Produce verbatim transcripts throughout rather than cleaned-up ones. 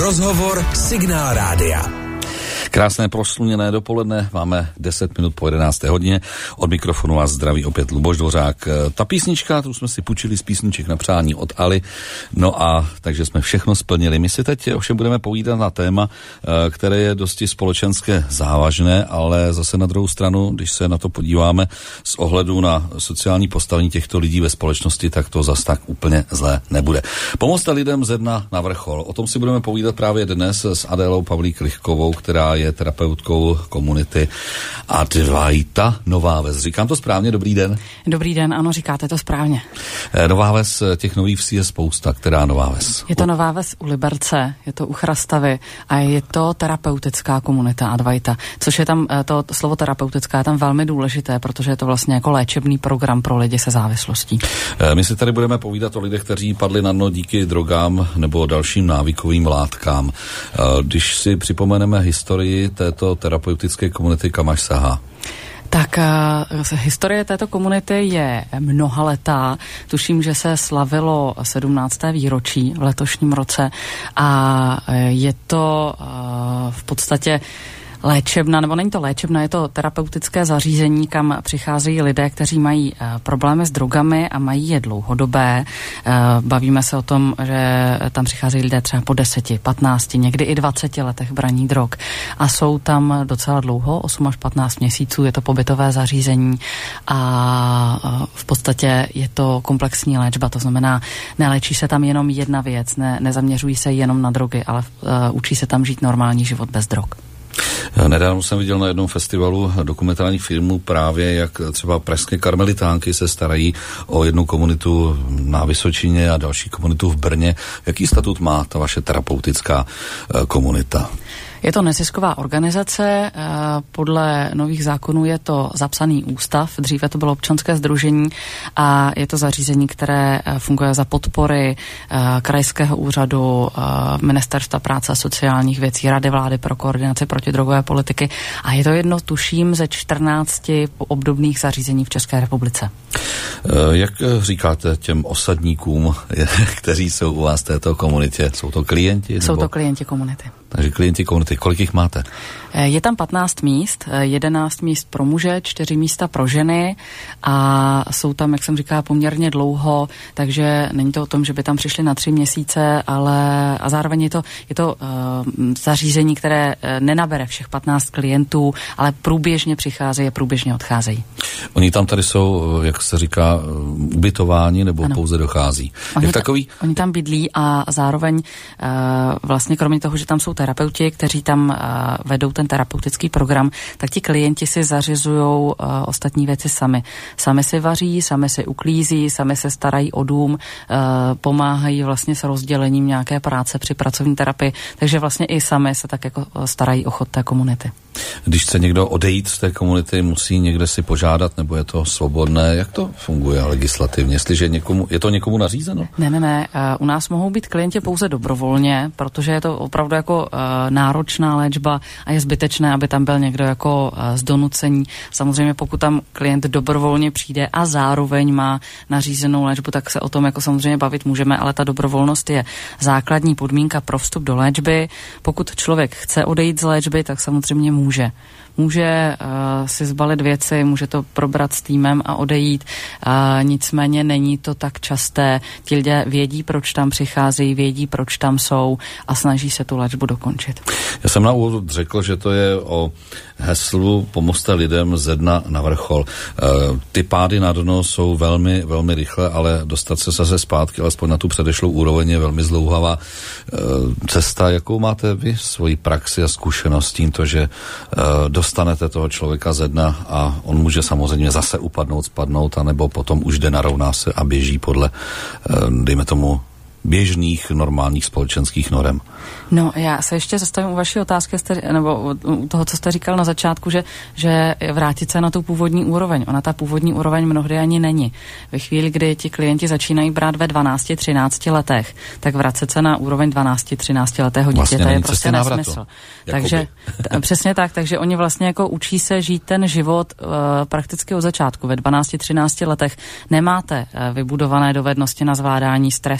Rozhovor Signál Rádia. Krásné prosluněné dopoledne, máme deset minut po jedenácté hodině. Od mikrofonu vás zdraví opět Luboš Dvořák. Ta písnička, tu jsme si půjčili z písniček na přání od Ali, no a takže jsme všechno splnili. My si teď ovšem budeme povídat na téma, které je dosti společenské závažné, ale zase na druhou stranu, když se na to podíváme z ohledu na sociální postavení těchto lidí ve společnosti, tak to zas tak úplně zlé nebude. Pomozte lidem ze dna na vrchol. O tom si budeme povídat právě dnes s Adélou Pavlík-Lichkovou, která je terapeutkou komunity Advaita Nová Ves. Říkám to správně? Dobrý den. Dobrý den, ano, říkáte to správně. Nová Ves, těch nových vsí je spousta. Která Nová Ves? Je to Nová Ves u Liberce, je to u Chrastavy a je to terapeutická komunita Advaita, což je tam, to slovo terapeutická je tam velmi důležité, protože je to vlastně jako léčebný program pro lidi se závislostí. My si tady budeme povídat o lidech, kteří padli na dno díky drogám nebo dalším návykovým látkám. Když si připomeneme historii této terapeutické komunity, kam až sahá? Tak uh, historie této komunity je mnohaletá. Tuším, že se slavilo sedmnácté výročí v letošním roce a je to uh, v podstatě léčebna, nebo není to léčebna, je to terapeutické zařízení, kam přicházejí lidé, kteří mají uh, problémy s drogami a mají je dlouhodobé. Uh, bavíme se o tom, že tam přicházejí lidé třeba po deseti, patnácti, někdy i dvaceti letech braní drog a jsou tam docela dlouho, osm až patnáct měsíců, je to pobytové zařízení a uh, v podstatě je to komplexní léčba, to znamená, neléčí se tam jenom jedna věc, ne, nezaměřují se jenom na drogy, ale uh, učí se tam žít normální život bez drog. Nedávno jsem viděl na jednom festivalu dokumentárních filmů právě, jak třeba pražské karmelitánky se starají o jednu komunitu na Vysočině a další komunitu v Brně. Jaký statut má ta vaše terapeutická komunita? Je to nezisková organizace, podle nových zákonů je to zapsaný ústav, dříve to bylo občanské sdružení a je to zařízení, které funguje za podpory krajského úřadu, Ministerstva práce a sociálních věcí, Rady vlády pro koordinaci protidrogové politiky a je to jedno, tuším, ze čtrnácti obdobných zařízení v České republice. Jak říkáte těm osadníkům, kteří jsou u vás v této komunitě? Jsou to klienti? Nebo? Jsou to klienti komunity. Takže klienti komunity, kolik jich máte? Je tam patnáct míst, jedenáct míst pro muže, čtyři místa pro ženy a jsou tam, jak jsem říkala, poměrně dlouho, takže není to o tom, že by tam přišli na tři měsíce, ale a zároveň je to, je to uh, zařízení, které nenabere všech patnáct klientů, ale průběžně přicházejí a průběžně odcházejí. Oni tam tady jsou, jak se říká, ubytováni nebo ano. pouze dochází? Oni, jak takový? Oni tam bydlí a zároveň uh, vlastně kromě toho, že tam jsou terapeuti, kteří tam uh, vedou ten terapeutický program, tak ti klienti si zařizujou uh, ostatní věci sami. Sami si vaří, sami si uklízí, sami se starají o dům, uh, pomáhají vlastně s rozdělením nějaké práce při pracovní terapii, takže vlastně i sami se tak jako starají o chod té komunity. Když chce někdo odejít z té komunity, musí někde si požádat, nebo je to svobodné? Jak to funguje legislativně? Jestliže někomu, je to někomu nařízeno? Ne, ne, ne. Uh, u nás mohou být klienti pouze dobrovolně, protože je to opravdu jako uh, náročná léčba a je zbytečné, aby tam byl někdo jako uh, z donucení. Samozřejmě pokud tam klient dobrovolně přijde a zároveň má nařízenou léčbu, tak se o tom jako samozřejmě bavit můžeme, ale ta dobrovolnost je základní podmínka pro vstup do léčby. Pokud člověk chce odejít z léčby, tak samozřejmě může. Může uh, si zbalit věci, může to probrat s týmem a odejít. Uh, nicméně není to tak časté. Ti lidé vědí, proč tam přicházejí, vědí, proč tam jsou a snaží se tu léčbu dokončit. Já jsem na úvod řekl, že to je o heslu pomozte lidem ze dna na vrchol. Uh, ty pády na dno jsou velmi, velmi rychle, ale dostat se zase zpátky, alespoň na tu předešlou úroveň, je velmi zdlouhavá uh, cesta. Jakou máte vy svoji praxi a zkušenost tímto, že uh, dostanete toho člověka ze dna a on může samozřejmě zase upadnout, spadnout, anebo potom už jde, narovná se a běží podle, dejme tomu, běžných normálních společenských norem. No, já se ještě zastavím u vaší otázky, jste, nebo u toho, co jste říkal na začátku, že, že vrátit se na tu původní úroveň. Ona ta původní úroveň mnohdy ani není. Ve chvíli, kdy ti klienti začínají brát ve dvanácti třinácti letech, tak vracet se na úroveň dvanácti třinácti letého dítěte vlastně je prostě nesmysl. Takže t- přesně tak, takže oni vlastně jako učí se žít ten život uh, prakticky od začátku. Ve dvanácti třinácti letech nemáte uh, vybudované dovednosti na zvládání stresu, na zvládání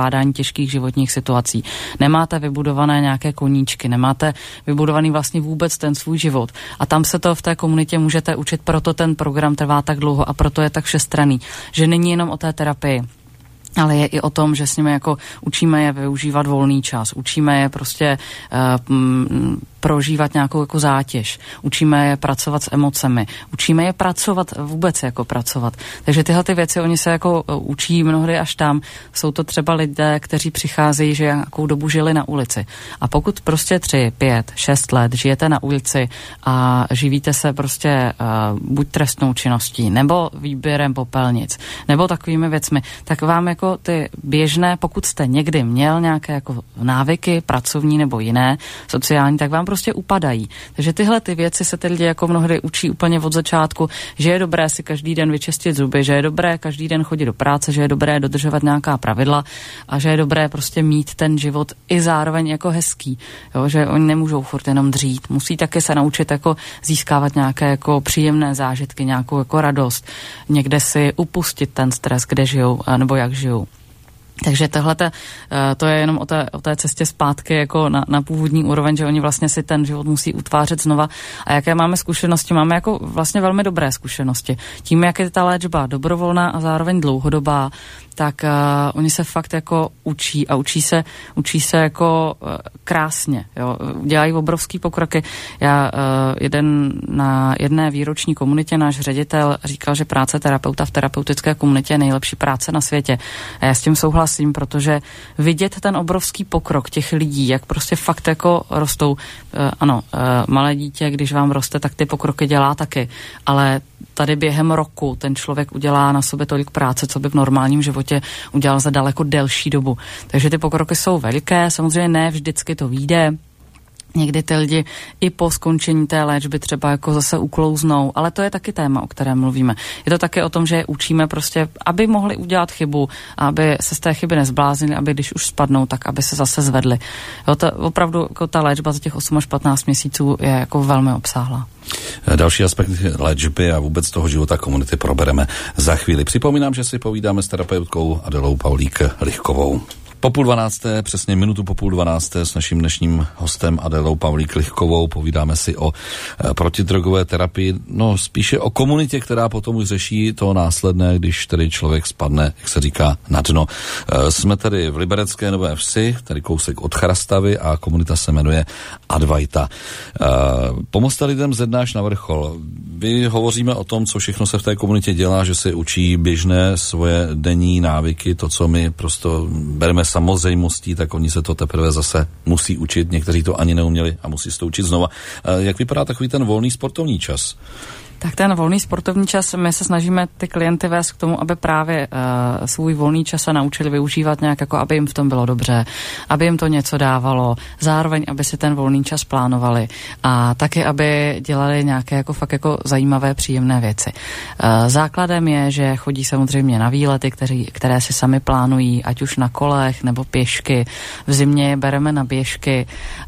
zvládání těžkých životních situací. Nemáte vybudované nějaké koníčky, nemáte vybudovaný vlastně vůbec ten svůj život. A tam se to v té komunitě můžete učit, proto ten program trvá tak dlouho a proto je tak všestranný, že není jenom o té terapii, ale je i o tom, že s nimi jako učíme je využívat volný čas, učíme je prostě uh, m, prožívat nějakou jako zátěž, učíme je pracovat s emocemi, učíme je pracovat vůbec jako pracovat. Takže tyhle ty věci oni se jako učí mnohdy až tam. Jsou to třeba lidé, kteří přicházejí, že nějakou dobu žili na ulici. A pokud prostě tři, pět, šest let žijete na ulici a živíte se prostě uh, buď trestnou činností, nebo výběrem popelnic, nebo takovými věcmi, tak vám jako ty běžné, pokud jste někdy měl nějaké jako návyky, pracovní nebo jiné, sociální, tak vám prostě upadají. Takže tyhle ty věci se ty lidi jako mnohdy učí úplně od začátku, že je dobré si každý den vyčistit zuby, že je dobré každý den chodit do práce, že je dobré dodržovat nějaká pravidla a že je dobré prostě mít ten život i zároveň jako hezký. Jo, že oni nemůžou furt jenom dřít. Musí taky se naučit jako získávat nějaké jako příjemné zážitky, nějakou jako radost. Někde si upustit ten stres, kde žijou nebo jak žijou. Takže tohle to je jenom o té, o té cestě zpátky jako na, na původní úroveň, že oni vlastně si ten život musí utvářet znova. A jaké máme zkušenosti? Máme jako vlastně velmi dobré zkušenosti. Tím, jak je ta léčba dobrovolná a zároveň dlouhodobá, tak uh, oni se fakt jako učí a učí se, učí se jako uh, krásně. Jo? Dělají obrovský pokroky. Já uh, jeden na jedné výroční komunitě náš ředitel říkal, že práce terapeuta v terapeutické komunitě je nejlepší práce na světě. A já s tím souhlasím, protože vidět ten obrovský pokrok těch lidí, jak prostě fakt jako rostou. Uh, ano, uh, malé dítě, když vám roste, tak ty pokroky dělá taky, ale tady během roku ten člověk udělá na sobě tolik práce, co by v normálním životě udělal za daleko delší dobu. Takže ty pokroky jsou veliké, samozřejmě ne vždycky to vyjde. Někdy ty lidi i po skončení té léčby třeba jako zase uklouznou, ale to je taky téma, o kterém mluvíme. Je to taky o tom, že je učíme prostě, aby mohli udělat chybu, aby se z té chyby nezbláznili, aby když už spadnou, tak aby se zase zvedli. Jo, to, opravdu jako ta léčba za těch osm až patnáct měsíců je jako velmi obsáhlá. Další aspekt léčby a vůbec toho života komunity probereme za chvíli. Připomínám, že si povídáme s terapeutkou Adelou Pavlík-Lichkovou. Po půl dvanácté, přesně minutu po půl dvanácté s naším dnešním hostem Adelou Pavlík-Lichkovou povídáme si o e, protidrogové terapii, no spíše o komunitě, která potom už řeší to následné, když tedy člověk spadne, jak se říká, na dno. E, jsme tady v Liberecké Nové Vsi, tady kousek od Chrastavy a komunita se jmenuje Advaita. E, pomozte lidem ze dna až na vrchol. Vy hovoříme o tom, co všechno se v té komunitě dělá, že se učí běžné svoje denní návyky, to, co my prostě bereme samozřejmostí, tak oni se to teprve zase musí učit. Někteří to ani neuměli a musí se to učit znova. Jak vypadá takový ten volný sportovní čas? Tak ten volný sportovní čas, my se snažíme ty klienty vést k tomu, aby právě uh, svůj volný čas se naučili využívat nějak, jako aby jim v tom bylo dobře, aby jim to něco dávalo, zároveň, aby si ten volný čas plánovali a taky, aby dělali nějaké jako fakt jako zajímavé, příjemné věci. Uh, základem je, že chodí samozřejmě na výlety, kteří, které si sami plánují, ať už na kolech nebo pěšky. V zimě je bereme na běžky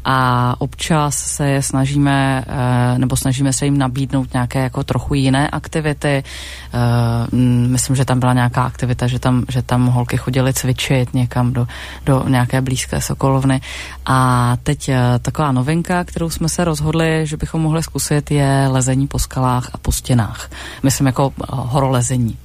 a občas se je snažíme, uh, nebo snažíme se jim nabídnout nějaké jako trochu jiné aktivity. Uh, myslím, že tam byla nějaká aktivita, že tam, že tam holky chodily cvičit někam do, do nějaké blízké sokolovny. A teď uh, taková novinka, kterou jsme se rozhodli, že bychom mohli zkusit, je lezení po skalách a po stěnách. Myslím jako uh, horolezení.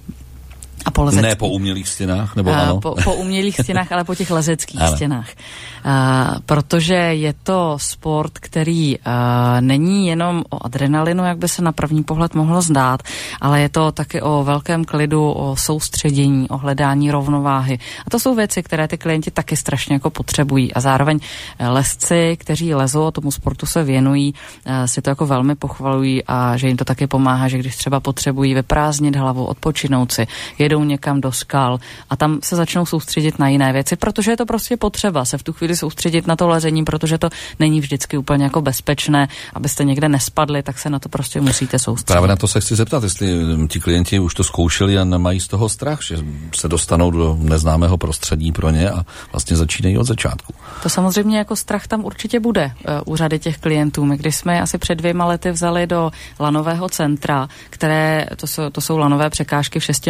A po ne po umělých stěnách, nebo ano? Po, po umělých stěnách, ale po těch lezeckých stěnách. Uh, protože je to sport, který uh, není jenom o adrenalinu, jak by se na první pohled mohlo zdát, ale je to taky o velkém klidu, o soustředění, o hledání rovnováhy. A to jsou věci, které ty klienti taky strašně jako potřebují. A zároveň lezci, kteří lezou a tomu sportu se věnují, uh, si to jako velmi pochvalují a že jim to taky pomáhá, že když třeba potřebují vyprázdnit hlavu, odpočinout si, jedou někam do skal a tam se začnou soustředit na jiné věci, protože je to prostě potřeba se v tu chvíli soustředit na to lezení, protože to není vždycky úplně jako bezpečné, abyste někde nespadli, tak se na to prostě musíte soustředit. Právě na to se chci zeptat, jestli ti klienti už to zkoušeli a nemají z toho strach, že se dostanou do neznámého prostředí pro ně a vlastně začínají od začátku. To samozřejmě jako strach tam určitě bude u řady těch klientů. My když jsme asi před dvěma lety vzali do lanového centra, které, to jsou, to jsou lanové překážky v šestimetrové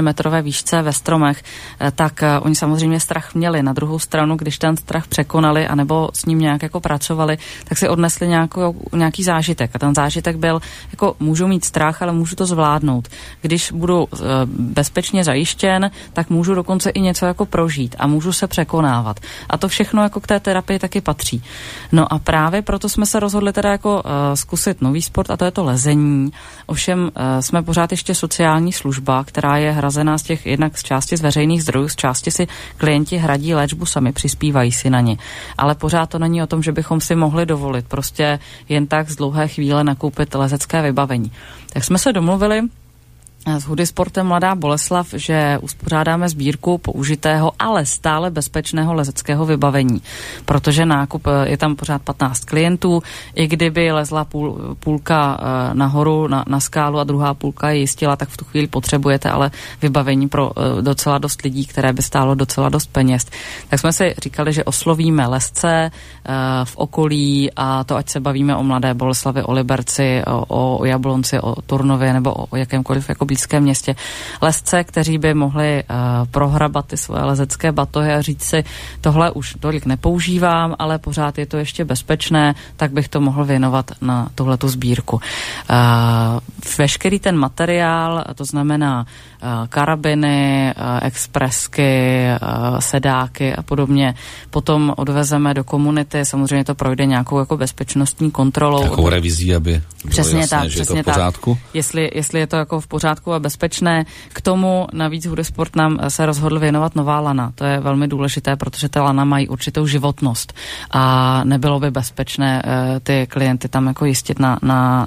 výšce ve stromech, tak oni samozřejmě strach měli. Na druhou stranu, když ten strach překonali anebo s ním nějak jako pracovali, tak si odnesli nějakou, nějaký zážitek. A ten zážitek byl, jako můžu mít strach, ale můžu to zvládnout. Když budu e, bezpečně zajištěn, tak můžu dokonce i něco jako prožít a můžu se překonávat. A to všechno jako k té terapii taky patří. No a právě proto jsme se rozhodli teda jako e, zkusit nový sport a to je to lezení. Ovšem e, jsme pořád ještě sociální služba, která je hrazená z těch jednak z části z veřejných zdrojů, z části si klienti hradí léčbu sami, přispívají si na ni. Ale pořád to není o tom, že bychom si mohli dovolit prostě jen tak z dlouhé chvíle nakoupit lezecké vybavení. Tak jsme se domluvili s Hudysportem Mladá Boleslav, že uspořádáme sbírku použitého, ale stále bezpečného lezeckého vybavení, protože nákup je tam pořád patnáct klientů, i kdyby lezla půl, půlka nahoru na, na skálu a druhá půlka je jistila, tak v tu chvíli potřebujete ale vybavení pro docela dost lidí, které by stálo docela dost peněz. Tak jsme si říkali, že oslovíme lezce v okolí a to ať se bavíme o Mladé Boleslavi, o Liberci, o, o Jablonci, o Turnově nebo o jakémkoliv jako blízkém městě. Lezce, kteří by mohli uh, prohrabat ty svoje lezecké batohy a říct si, tohle už tolik nepoužívám, ale pořád je to ještě bezpečné, tak bych to mohl věnovat na tuhletu sbírku. Uh, veškerý ten materiál, to znamená uh, karabiny, uh, expresky, uh, sedáky a podobně, potom odvezeme do komunity, samozřejmě to projde nějakou jako bezpečnostní kontrolou. Jakou revizí, aby přesně jasné, tak, že přesně je to v pořádku? Tak. Jestli, jestli je to jako v pořádku a bezpečné. K tomu navíc Hudysport nám se rozhodl věnovat nová lana. To je velmi důležité, protože ty lana mají určitou životnost a nebylo by bezpečné uh, ty klienty tam jako jistit na, na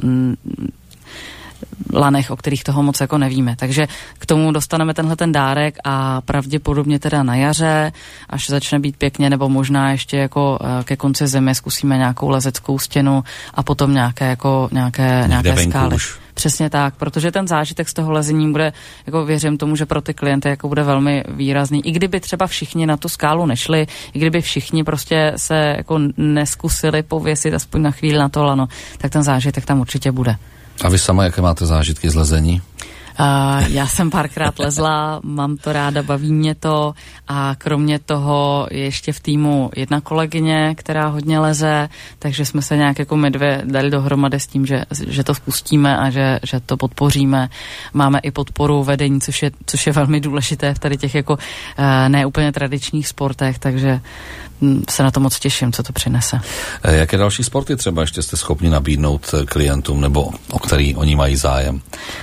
lanech, o kterých toho moc jako nevíme. Takže k tomu dostaneme tenhle ten dárek a pravděpodobně teda na jaře, až začne být pěkně, nebo možná ještě jako ke konci zimy zkusíme nějakou lezeckou stěnu a potom nějaké jako nějaké, nějaké skály. Už. Přesně tak, protože ten zážitek z toho lezení bude, jako věřím tomu, že pro ty klienty jako bude velmi výrazný. I kdyby třeba všichni na tu skálu nešli, i kdyby všichni prostě se jako neskusili pověsit aspoň na chvíli na to lano, tak ten zážitek tam určitě bude. A vy sama, jaké máte zážitky z lezení? Uh, já jsem párkrát lezla, mám to ráda, baví mě to a kromě toho je ještě v týmu jedna kolegyně, která hodně leze, takže jsme se nějak jako my dvě dali dohromady s tím, že, že to spustíme a že, že to podpoříme. Máme i podporu vedení, což je, což je velmi důležité v tady těch jako uh, neúplně tradičních sportech, takže se na to moc těším, co to přinese. Jaké další sporty třeba ještě jste schopni nabídnout klientům, nebo o který oni mají zájem?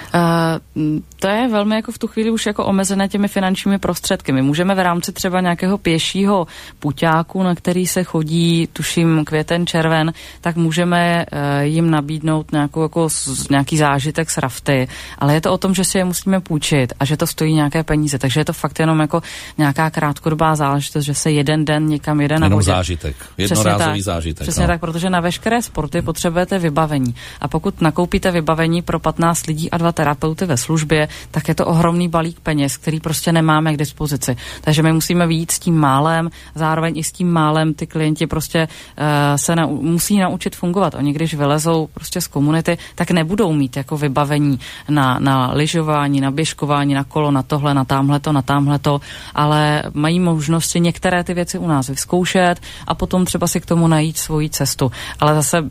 Uh, to je velmi jako v tu chvíli už jako omezené těmi finančními prostředky. My můžeme v rámci třeba nějakého pěšího puťáku, na který se chodí, tuším květen, červen, tak můžeme uh, jim nabídnout nějakou jako z, nějaký zážitek s rafty, ale je to o tom, že si je musíme půjčit a že to stojí nějaké peníze, takže je to fakt jenom jako nějaká krátkodobá záležitost, že se jeden den někam jede na jenom vodě. zážitek, jednorázový zážitek. Přesně no. tak, protože na veškeré sporty potřebujete vybavení. A pokud nakoupíte vybavení pro patnáct lidí a dva terapeuty ve službě, tak je to ohromný balík peněz, který prostě nemáme k dispozici. Takže my musíme vyjít s tím málem, zároveň i s tím málem ty klienti prostě uh, se na, musí naučit fungovat. Oni když vylezou prostě z komunity, tak nebudou mít jako vybavení na, na lyžování, na běžkování, na kolo, na tohle, na támhleto, na támhleto, ale mají možnost si některé ty věci u nás vyzkoušet a potom třeba si k tomu najít svoji cestu. Ale zase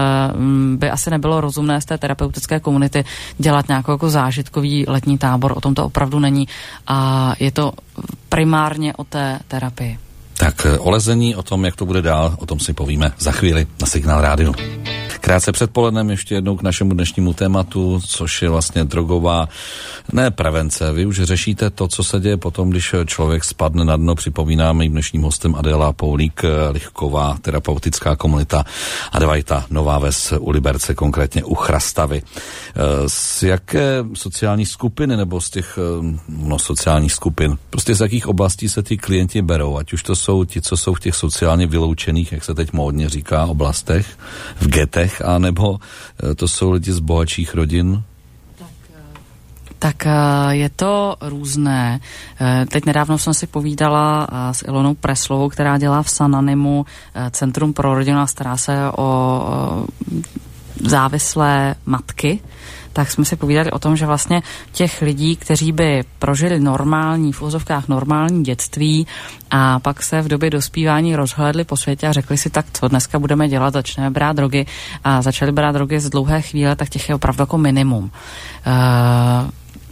by asi nebylo rozumné z té terapeutické komunity dělat nějakou jako zážitkový letní tábor. O tom to opravdu není a je to primárně o té terapii. Tak o lezení, o tom, jak to bude dál, o tom si povíme za chvíli na Signál rádiu. Krátce předpolednem ještě jednou k našemu dnešnímu tématu, což je vlastně drogová, ne prevence. Vy už řešíte to, co se děje potom, když člověk spadne na dno. Připomínáme jim dnešním hostem Adéla Poulík, Lichková terapeutická komunita Advaita Nová Ves u Liberce, konkrétně u Chrastavy. Z jaké sociální skupiny, nebo z těch no, sociálních skupin, prostě z jakých oblastí se ty klienti berou? Ať už to jsou ti, co jsou v těch sociálně vyloučených, jak se teď módně říká, oblastech, v getech, a nebo to jsou lidi z bohatších rodin? Tak je to různé. Teď nedávno jsem si povídala s Ilonou Preslovou, která dělá v Sananimu Centrum pro rodinu a stará se o závislé matky, tak jsme si povídali o tom, že vlastně těch lidí, kteří by prožili normální, v uvozovkách normální dětství a pak se v době dospívání rozhlédli po světě a řekli si, tak co dneska budeme dělat, začneme brát drogy a začali brát drogy z dlouhé chvíle, tak těch je opravdu jako minimum. Uh,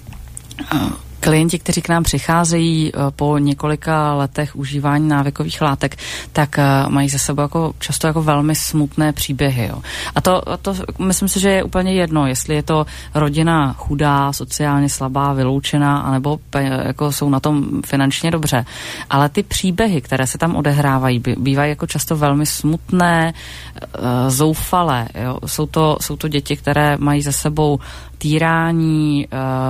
uh, Klienti, kteří k nám přicházejí po několika letech užívání návykových látek, tak mají za sebou jako často jako velmi smutné příběhy. Jo. A to, to myslím si, že je úplně jedno, jestli je to rodina chudá, sociálně slabá, vyloučená, anebo jako jsou na tom finančně dobře. Ale ty příběhy, které se tam odehrávají, bývají jako často velmi smutné, zoufalé. Jo. Jsou to, jsou to děti, které mají za sebou týrání,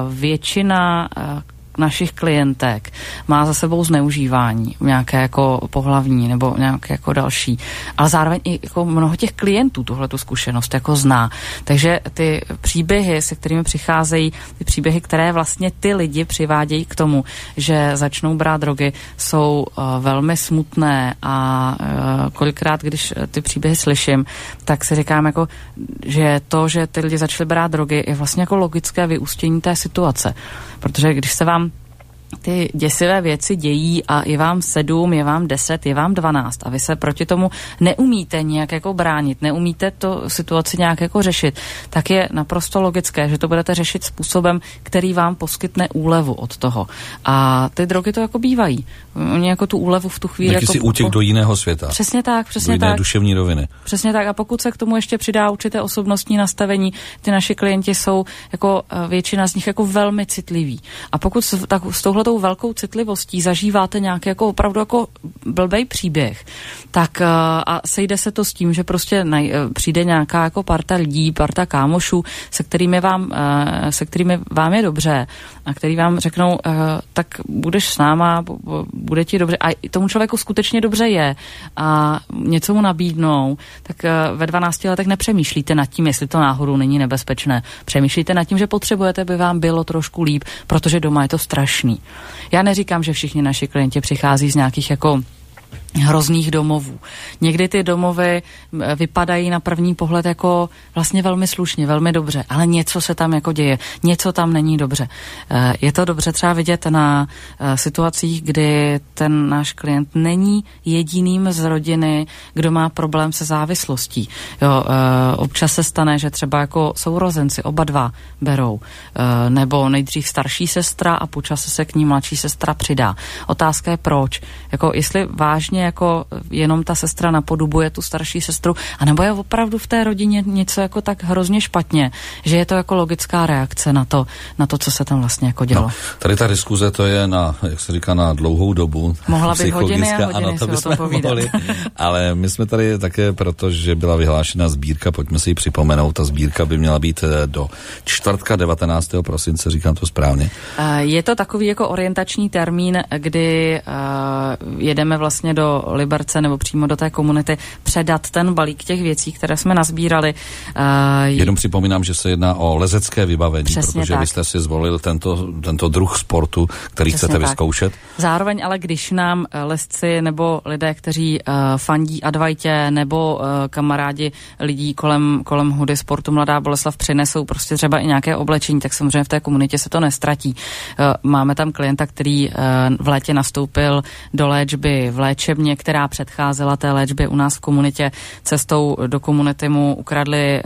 většina našich klientek má za sebou zneužívání, nějaké jako pohlavní nebo nějaké jako další. Ale zároveň i jako mnoho těch klientů tuhletu zkušenost jako zná. Takže ty příběhy, se kterými přicházejí, ty příběhy, které vlastně ty lidi přivádějí k tomu, že začnou brát drogy, jsou uh, velmi smutné a uh, kolikrát, když ty příběhy slyším, tak si říkám jako, že to, že ty lidi začali brát drogy, je vlastně jako logické vyústění té situace. Protože když se vám ty děsivé věci dějí a je vám sedm, je vám deset, je vám dvanáct a vy se proti tomu neumíte nějak jako bránit, neumíte to situaci nějak jako řešit, tak je naprosto logické, že to budete řešit způsobem, který vám poskytne úlevu od toho. A ty drogy to jako bývají. Oni jako tu úlevu v tu chvíli... Jaký jako si útěk do jiného světa. Přesně tak, přesně do jiné tak. duševní roviny. Přesně tak. A pokud se k tomu ještě přidá určité osobnostní nastavení, ty naši klienti jsou jako většina z nich jako velmi citliví. A pokud s, tak, s touhletou velkou citlivostí zažíváte nějaký jako opravdu jako blbej příběh, tak a sejde se to s tím, že prostě naj, přijde nějaká jako parta lidí, parta kámošů, se kterými vám, se kterými vám je dobře a který vám řeknou, tak budeš s náma, bude ti dobře. A tomu člověku skutečně dobře je a něco mu nabídnou, tak ve dvanácti letech nepřemýšlíte nad tím, jestli to náhodou není nebezpečné. Přemýšlíte nad tím, že potřebujete, aby vám bylo trošku líp, protože doma je to strašný. Já neříkám, že všichni naši klienti přichází z nějakých jako hrozných domovů. Někdy ty domovy vypadají na první pohled jako vlastně velmi slušně, velmi dobře, ale něco se tam jako děje, něco tam není dobře. Je to dobře třeba vidět na situacích, kdy ten náš klient není jediným z rodiny, kdo má problém se závislostí. Jo, občas se stane, že třeba jako sourozenci oba dva berou, nebo nejdřív starší sestra a po čase se k ní mladší sestra přidá. Otázka je proč. Jako jestli vážně jako jenom ta sestra napodobuje tu starší sestru, anebo je opravdu v té rodině něco jako tak hrozně špatně, že je to jako logická reakce na to, na to, co se tam vlastně jako dělo. No, tady ta diskuze to je na, jak se říká, na dlouhou dobu. Mohla by hodiny a hodiny ano, to si o tom povídat. Mohli, ale my jsme tady také, protože byla vyhlášena sbírka, pojďme si ji připomenout, ta sbírka by měla být do čtvrtka devatenáctého prosince, říkám to správně. Je to takový jako orientační termín, kdy uh, jedeme vlastně do Liberce nebo přímo do té komunity předat ten balík těch věcí, které jsme nazbírali. Uh, Jenom připomínám, že se jedná o lezecké vybavení, protože tak. Vy jste si zvolil tento, tento druh sportu, který Přesně chcete tak. vyzkoušet. Zároveň ale když nám lezci nebo lidé, kteří uh, fandí Advajtě nebo uh, kamarádi lidí kolem, kolem Hudy sportu Mladá Boleslav přinesou prostě třeba i nějaké oblečení, tak samozřejmě v té komunitě se to nestratí. Uh, máme tam klienta, který uh, v létě nastoupil do léčby v léčebně, která předcházela té léčbě u nás v komunitě. Cestou do komunity mu ukradli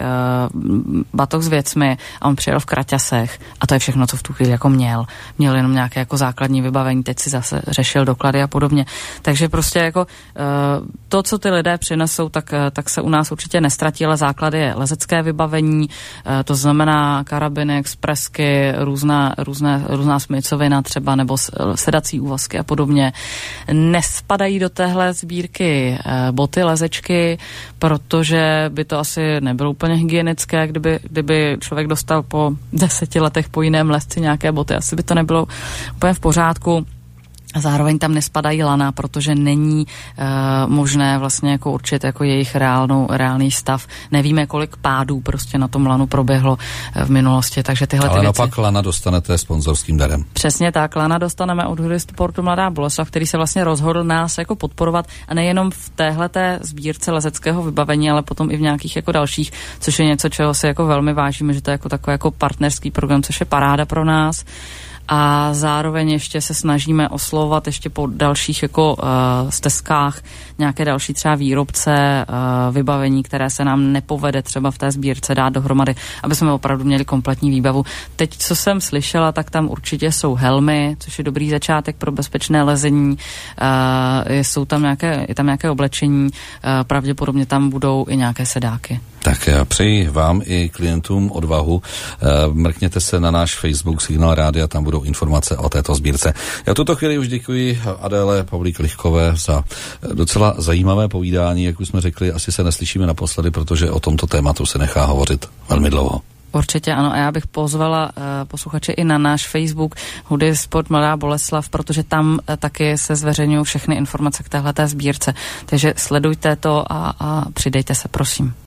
uh, batoh s věcmi a on přijel v kraťasech a to je všechno, co v tu chvíli jako měl. Měl jenom nějaké jako základní vybavení, teď si zase řešil doklady a podobně. Takže prostě jako uh, to, co ty lidé přinesou, tak, tak se u nás určitě nestratí, ale základy je lezecké vybavení, uh, to znamená karabiny, expresky, různá, různé, různá smycovina třeba nebo sedací úvazky a podobně. Nespadají do téhle sbírky uh, boty, lezečky, protože by to asi nebylo úplně hygienické, kdyby, kdyby člověk dostal po deseti letech po jiném lezci nějaké boty, asi by to nebylo úplně v pořádku. A zároveň tam nespadají lana, protože není uh, možné vlastně jako určit jako jejich reálnou, reálný stav. Nevíme, kolik pádů prostě na tom lanu proběhlo uh, v minulosti, takže tyhle Ale ty napak věci... lana dostanete sponzorským darem. Přesně tak, lana dostaneme od Hudy Sportu Mladá Boleslav, který se vlastně rozhodl nás jako podporovat a nejenom v téhleté sbírce lezeckého vybavení, ale potom i v nějakých jako dalších, což je něco, čeho si jako velmi vážíme, že to je jako takový jako partnerský program, což je paráda pro nás. A zároveň ještě se snažíme oslovovat ještě po dalších jako uh, stezkách nějaké další třeba výrobce uh, vybavení, které se nám nepovede třeba v té sbírce dát dohromady, aby jsme opravdu měli kompletní výbavu. Teď, co jsem slyšela, tak tam určitě jsou helmy, což je dobrý začátek pro bezpečné lezení, uh, jsou tam nějaké, je tam nějaké oblečení, uh, pravděpodobně tam budou i nějaké sedáky. Tak já přeji vám i klientům odvahu. Mrkněte se na náš Facebook Signál Rádia, tam budou informace o této sbírce. Já tuto chvíli už děkuji Adéle Pavlík-Lichkové za docela zajímavé povídání. Jak už jsme řekli, asi se neslyšíme naposledy, protože o tomto tématu se nechá hovořit velmi dlouho. Určitě ano, a já bych pozvala uh, posluchače i na náš Facebook Hudy Sport Mladá Boleslav, protože tam uh, taky se zveřejňují všechny informace k téhleté sbírce. Takže sledujte to a, a přidejte se, prosím.